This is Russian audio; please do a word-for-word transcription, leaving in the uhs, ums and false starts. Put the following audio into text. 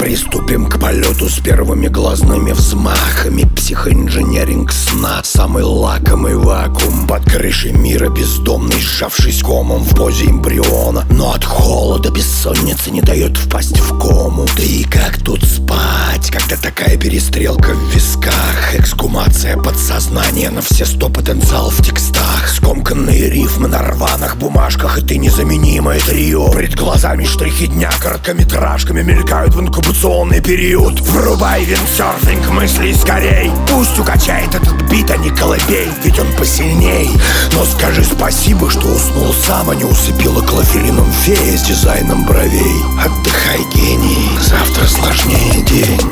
Приступим к полету с первыми глазными взмахами. Психоинженеринг сна, самый лакомый вакуум. Под крышей мира бездомный, сжавшись комом в позе эмбриона. Но от холода бессонница не дает впасть в кому. Да и как тут спать, когда такая перестрелка в висках? Эксгумация подсознания на все сто, потенциал в текстах. Скомканные рифмы на рваных бумажках, и ты незаменимое трио. Пред глазами штрихи дня короткометражками мелькают в инкубационный период. Врубай виндсерфинг мыслей скорей. Пусть укачает этот бит, а не колыбель, ведь он посильней. Но скажи спасибо, что уснул сам, а не усыпила клофелином фея с дизайном бровей. Отдыхай, гений, завтра сложнее день.